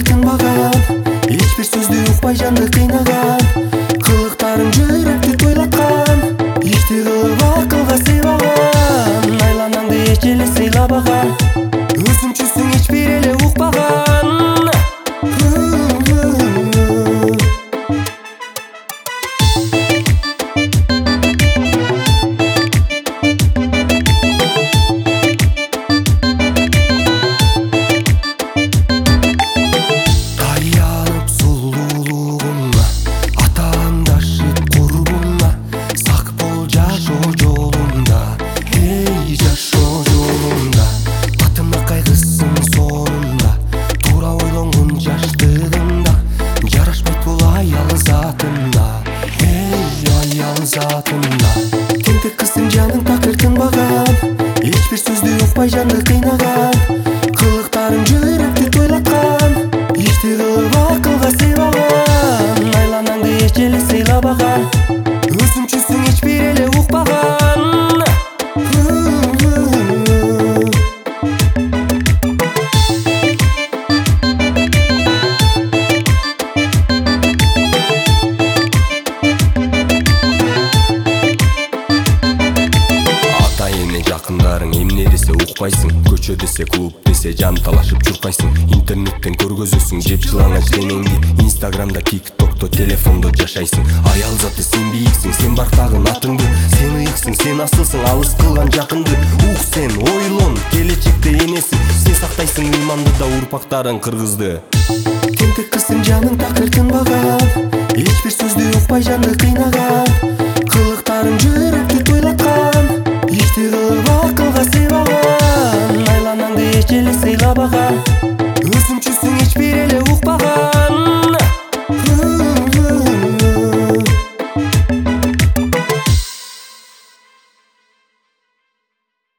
тынбаган, эч бир сөздү укпай жанды кыйнаган, кылыктарың жүрөктү тойлаткан, ишти кылып акылга сыйбаган, айланаңды эч эле сыйлабаган, өзүмчүсүң эч бир эле укпаган. Тентек кыздың жаның такыр тынбаган, эч бир сөздү укпай жанды кыйнаган, кылыктарың жүрөктү тойлаткан, ишти кылып акылга сыйбаган, айланаңды эч эле сыйлабаган, өзүмчүсүң эч бир эле укпаган. Жакындарың эмне десе укпайсың, көчө десе клуб десе жан талашып чуркайсың, интернеттен көргөзөсүң жеп жылаңач денеңди, инстаграмда, тиктокто, телефондо жашайсың. Аял заты сен бийиксиң, сен барктагын атыңды, сен ыйыксың, сен асылсың, алыс кылган жакынды. Ук сен, ойлон, келечекте энесиң, сен сактайсың ыйманды да урпактарың кыргызды. Тентек кыздың жаның такыр тынбаган, эч бир сөздү укпай жанды кыйнаган, кылыктарың жүрөктү тойлаткан, ишти кылып акылга сыйбаган, айланаңды эч эле сыйлабаган.